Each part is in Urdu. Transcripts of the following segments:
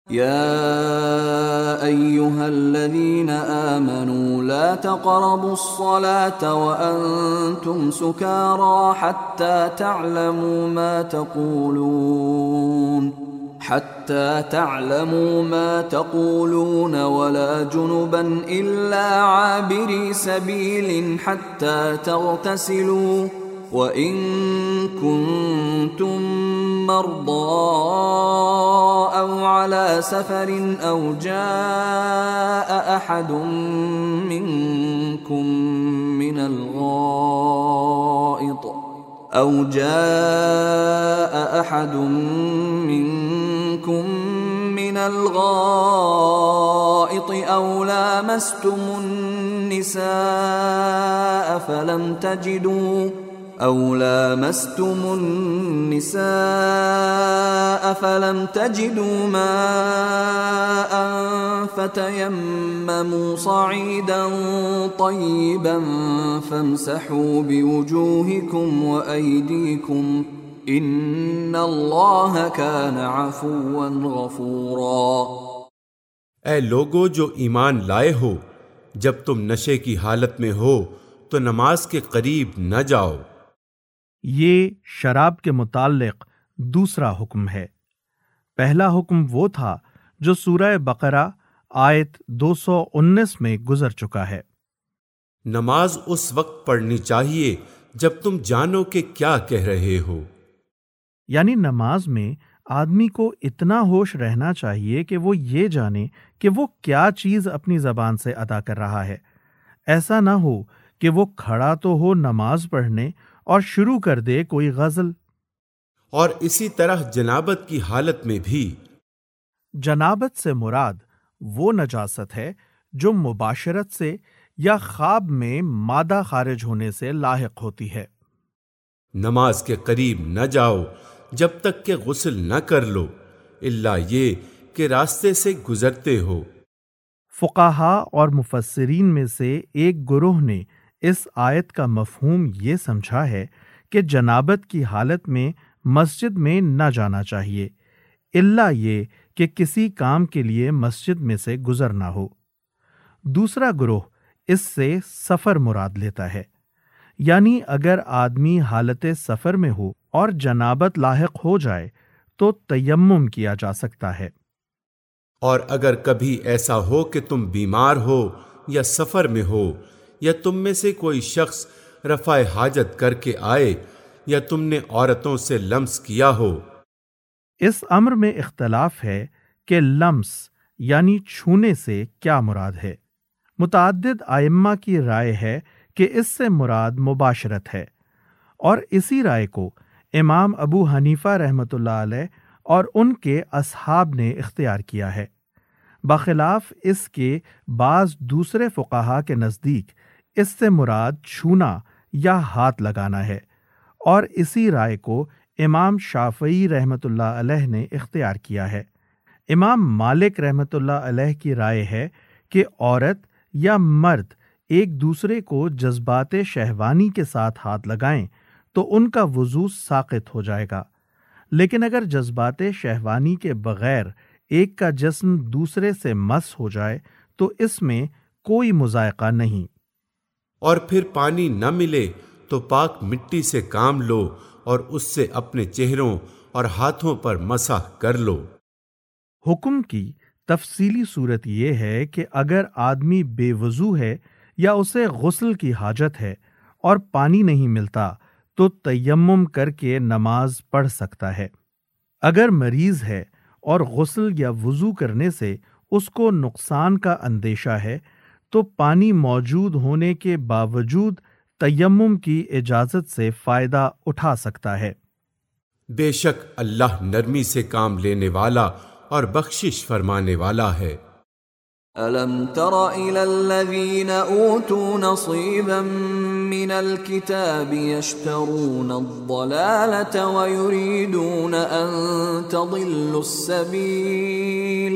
يا أيها الذين آمنوا لا تقربوا الصلاة وأنتم سكارى حتى تعلموا ما تقولون ولا جنبا إلا عابري سبيل حتى تغتسلوا وَإِن كُنتُم مَّرْضَىٰ أَوْ عَلَىٰ سَفَرٍ أَوْ جَاءَ أَحَدٌ مِّنكُم من الغائط أو لامستم النساء فلم تجدوا ماء فتيمموا صعيدا طيبا فامسحوا بوجوهكم وأيديكم ان اللہ کان عفوا غفورا۔ اے لوگو جو ایمان لائے ہو، جب تم نشے کی حالت میں ہو تو نماز کے قریب نہ جاؤ۔ یہ شراب کے متعلق دوسرا حکم ہے۔ پہلا حکم وہ تھا جو سورہ بقرہ آیت 219 میں گزر چکا ہے۔ نماز اس وقت پڑھنی چاہیے جب تم جانو کہ کیا کہہ رہے ہو، یعنی نماز میں آدمی کو اتنا ہوش رہنا چاہیے کہ وہ یہ جانے کہ وہ کیا چیز اپنی زبان سے ادا کر رہا ہے۔ ایسا نہ ہو کہ وہ کھڑا تو ہو نماز پڑھنے اور شروع کر دے کوئی غزل۔ اور اسی طرح جنابت کی حالت میں بھی۔ جنابت سے مراد وہ نجاست ہے جو مباشرت سے یا خواب میں مادہ خارج ہونے سے لاحق ہوتی ہے۔ نماز کے قریب نہ جاؤ جب تک کہ غسل نہ کر لو، الا یہ کہ راستے سے گزرتے ہو۔ فقہا اور مفسرین میں سے ایک گروہ نے اس آیت کا مفہوم یہ سمجھا ہے کہ جنابت کی حالت میں مسجد میں نہ جانا چاہیے، الا یہ کہ کسی کام کے لیے مسجد میں سے گزرنا ہو۔ دوسرا گروہ اس سے سفر مراد لیتا ہے، یعنی اگر آدمی حالت سفر میں ہو اور جنابت لاحق ہو جائے تو تیمم کیا جا سکتا ہے۔ اور اگر کبھی ایسا ہو کہ تم بیمار ہو یا سفر میں ہو، یا تم میں سے کوئی شخص رفع حاجت کر کے آئے، یا تم نے عورتوں سے لمس کیا ہو۔ اس امر میں اختلاف ہے کہ لمس یعنی چھونے سے کیا مراد ہے۔ متعدد ائمہ کی رائے ہے کہ اس سے مراد مباشرت ہے، اور اسی رائے کو امام ابو حنیفہ رحمۃ اللہ علیہ اور ان کے اصحاب نے اختیار کیا ہے۔ بخلاف اس کے بعض دوسرے فقہا کے نزدیک اس سے مراد چھونا یا ہاتھ لگانا ہے، اور اسی رائے کو امام شافعی رحمۃ اللہ علیہ نے اختیار کیا ہے۔ امام مالک رحمۃ اللہ علیہ کی رائے ہے کہ عورت یا مرد ایک دوسرے کو جذبات شہوانی کے ساتھ ہاتھ لگائیں تو ان کا وضو ساقط ہو جائے گا، لیکن اگر جذبات شہوانی کے بغیر ایک کا جسم دوسرے سے مس ہو جائے تو اس میں کوئی مذائقہ نہیں۔ اور پھر پانی نہ ملے تو پاک مٹی سے کام لو اور اس سے اپنے چہروں اور ہاتھوں پر مسح کر لو۔ حکم کی تفصیلی صورت یہ ہے کہ اگر آدمی بے وضو ہے یا اسے غسل کی حاجت ہے اور پانی نہیں ملتا تو تیمم کر کے نماز پڑھ سکتا ہے۔ اگر مریض ہے اور غسل یا وضو کرنے سے اس کو نقصان کا اندیشہ ہے تو پانی موجود ہونے کے باوجود تیمم کی اجازت سے فائدہ اٹھا سکتا ہے۔ بے شک اللہ نرمی سے کام لینے والا اور بخشش فرمانے والا ہے۔ أَلَمْ تَرَ إِلَى الَّذِينَ أُوتُوا نَصِيبًا مِّنَ الْكِتَابِ يَشْتَرُونَ الضَّلَالَةَ وَيُرِيدُونَ أَن تَضِلُّوا السَّبِيلَ۔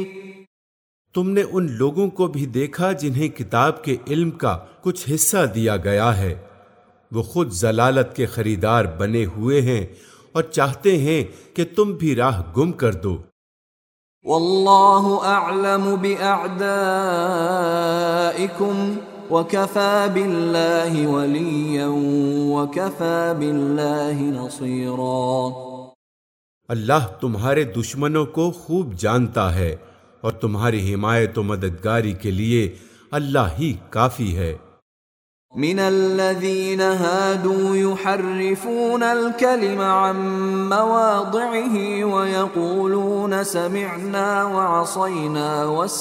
تم نے ان لوگوں کو بھی دیکھا جنہیں کتاب کے علم کا کچھ حصہ دیا گیا ہے، وہ خود ضلالت کے خریدار بنے ہوئے ہیں اور چاہتے ہیں کہ تم بھی راہ گم کر دو۔ واللہ اعلم باعدائکم وکفی باللہ ولیا وکفی باللہ نصیرا۔ اللہ تمہارے دشمنوں کو خوب جانتا ہے اور تمہاری حمایت و مددگاری کے لیے اللہ ہی کافی ہے۔ من الذين هادوا يحرفون الكلم عن مواضعه ويقولون سمعنا وعصينا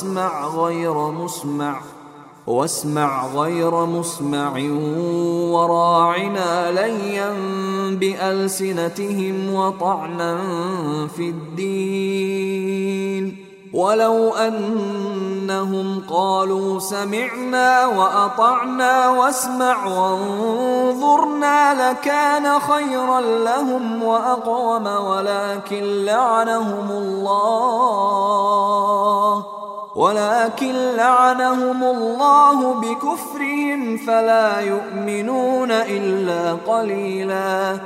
واسمع غير مسمع وراعنا ليا بألسنتهم وطعنا في الدين ولو أنهم قالوا سمعنا وأطعنا واسمع وانظرنا لكان خيرا لهم وأقوم ولكن لعنهم الله بكفرهم فلا يؤمنون إلا قليلا۔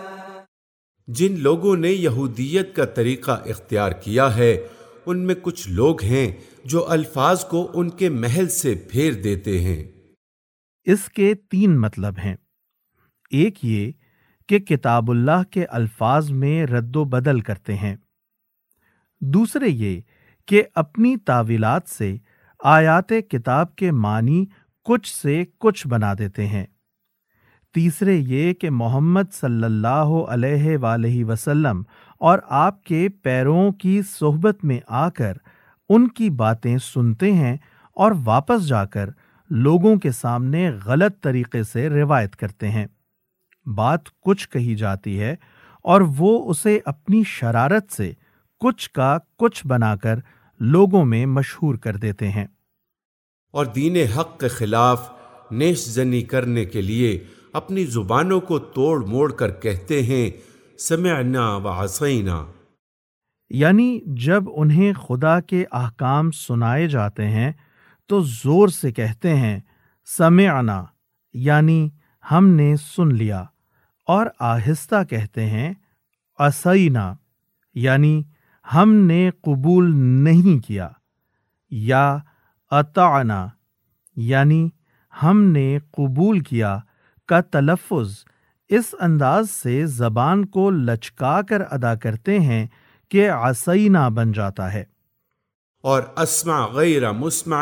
جن لوگوں نے یہودیت کا طریقہ اختیار کیا ہے ان میں کچھ لوگ ہیں جو الفاظ کو ان کے محل سے پھیر دیتے ہیں۔ اس کے 3 مطلب ہیں۔ ایک یہ کہ کتاب اللہ کے الفاظ میں رد و بدل کرتے ہیں، دوسرے یہ کہ اپنی تاویلات سے آیات کتاب کے معنی کچھ سے کچھ بنا دیتے ہیں، تیسرے یہ کہ محمد صلی اللہ علیہ وآلہ وسلم اور آپ کے پیروں کی صحبت میں آ کر ان کی باتیں سنتے ہیں اور واپس جا کر لوگوں کے سامنے غلط طریقے سے روایت کرتے ہیں۔ بات کچھ کہی جاتی ہے اور وہ اسے اپنی شرارت سے کچھ کا کچھ بنا کر لوگوں میں مشہور کر دیتے ہیں، اور دین حق کے خلاف نیش زنی کرنے کے لیے اپنی زبانوں کو توڑ موڑ کر کہتے ہیں سمعنا وعصینا، یعنی جب انہیں خدا کے احکام سنائے جاتے ہیں تو زور سے کہتے ہیں سمعنا یعنی ہم نے سن لیا، اور آہستہ کہتے ہیں عصینا یعنی ہم نے قبول نہیں کیا، یا اطعنا یعنی ہم نے قبول کیا کا تلفظ اس انداز سے زبان کو لچکا کر ادا کرتے ہیں کہ عصینا بن جاتا ہے۔ اور اسمع غیر مسمع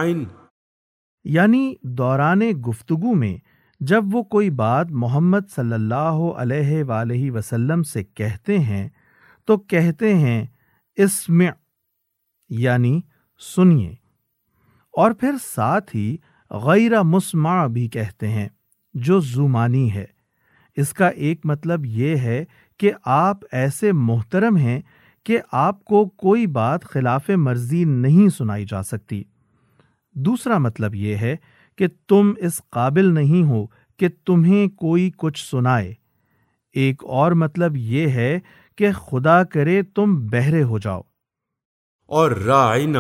یعنی دوران گفتگو میں جب وہ کوئی بات محمد صلی اللہ علیہ وآلہ وسلم سے کہتے ہیں تو کہتے ہیں اسمع یعنی سنیے، اور پھر ساتھ ہی غیر مسمع بھی کہتے ہیں جو زمانی ہے۔ اس کا ایک مطلب یہ ہے کہ آپ ایسے محترم ہیں کہ آپ کو کوئی بات خلاف مرضی نہیں سنائی جا سکتی۔ دوسرا مطلب یہ ہے کہ تم اس قابل نہیں ہو کہ تمہیں کوئی کچھ سنائے۔ ایک اور مطلب یہ ہے کہ خدا کرے تم بہرے ہو جاؤ۔ اور راعنا،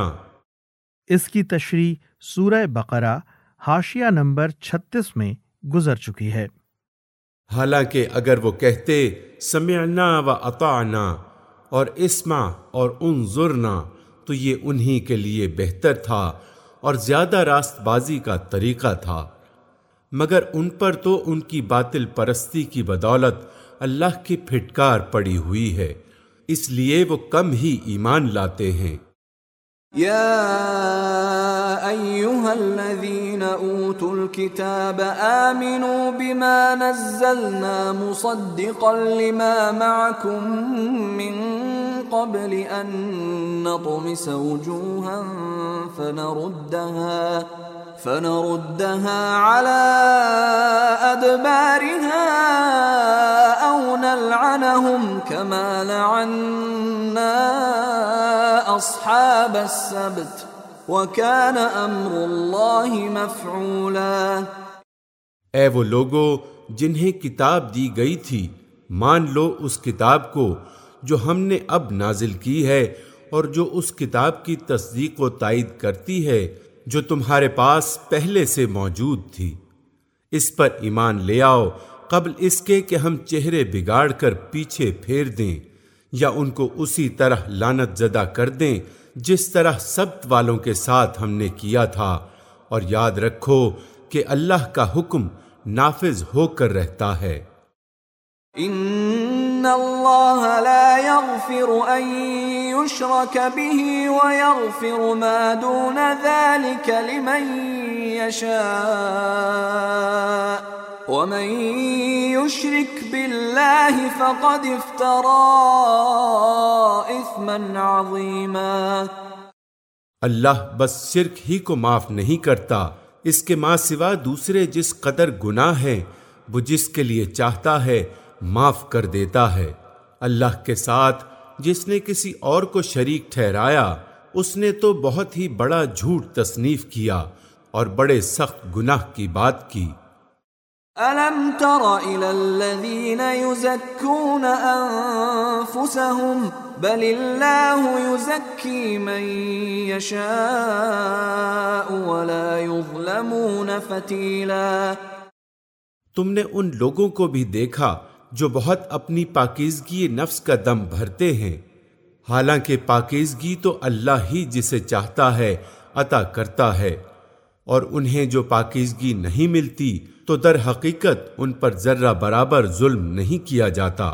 اس کی تشریح سورہ بقرہ حاشیہ نمبر 36 میں گزر چکی ہے۔ حالانکہ اگر وہ کہتے سمعنا و اطعنا اور اسمع اور انظرنا تو یہ انہی کے لیے بہتر تھا اور زیادہ راست بازی کا طریقہ تھا، مگر ان پر تو ان کی باطل پرستی کی بدولت اللہ کی پھٹکار پڑی ہوئی ہے، اس لیے وہ کم ہی ایمان لاتے ہیں۔ یا ایھا الذین اوتوا الکتاب آمنوا بما نزلنا مصدقا لما معکم من قبل ان نطمس وجوها فنردها على أدبارها أو نلعنهم كما لعنا أصحاب السبت وكان أمر الله مفعولا۔ اے وہ لوگو جنہیں کتاب دی گئی تھی، مان لو اس کتاب کو جو ہم نے اب نازل کی ہے اور جو اس کتاب کی تصدیق و تائید کرتی ہے جو تمہارے پاس پہلے سے موجود تھی۔ اس پر ایمان لے آؤ قبل اس کے کہ ہم چہرے بگاڑ کر پیچھے پھیر دیں یا ان کو اسی طرح لعنت زدہ کر دیں جس طرح سبت والوں کے ساتھ ہم نے کیا تھا، اور یاد رکھو کہ اللہ کا حکم نافذ ہو کر رہتا ہے۔ ان اللہ لا یغفر ان یشرک به ویغفر ما دون ذلك لمن یشاء ومن یشرک باللہ فقد افترى اثما عظیما۔ اللہ بس شرک ہی کو معاف نہیں کرتا، اس کے ماں سوا دوسرے جس قدر گناہ ہیں وہ جس کے لیے چاہتا ہے معاف کر دیتا ہے۔ اللہ کے ساتھ جس نے کسی اور کو شریک ٹھہرایا اس نے تو بہت ہی بڑا جھوٹ تصنیف کیا اور بڑے سخت گناہ کی بات کی۔ أَلَمْ تَرَ إِلَى الَّذِينَ يُزَكُّونَ أَنفُسَهُمْ بَلِ اللَّهُ يُزَكِّي مَن يَشَاءُ وَلَا يُظْلَمُونَ فَتِيلًا۔ تم نے ان لوگوں کو بھی دیکھا جو بہت اپنی پاکیزگی نفس کا دم بھرتے ہیں، حالانکہ پاکیزگی تو اللہ ہی جسے چاہتا ہے عطا کرتا ہے، اور انہیں جو پاکیزگی نہیں ملتی تو در حقیقت ان پر ذرہ برابر ظلم نہیں کیا جاتا۔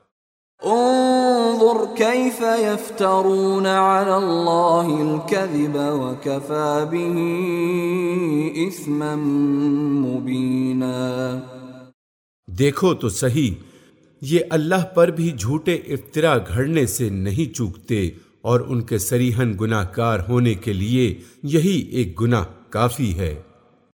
انظر كيف يفترون على الله الكذب وكفى به اثما مبينا۔ دیکھو تو صحیح، یہ اللہ پر بھی جھوٹے افترا گھڑنے سے نہیں چوکتے، اور ان کے صریحاً گناہ کار ہونے کے لیے یہی ایک گناہ کافی ہے۔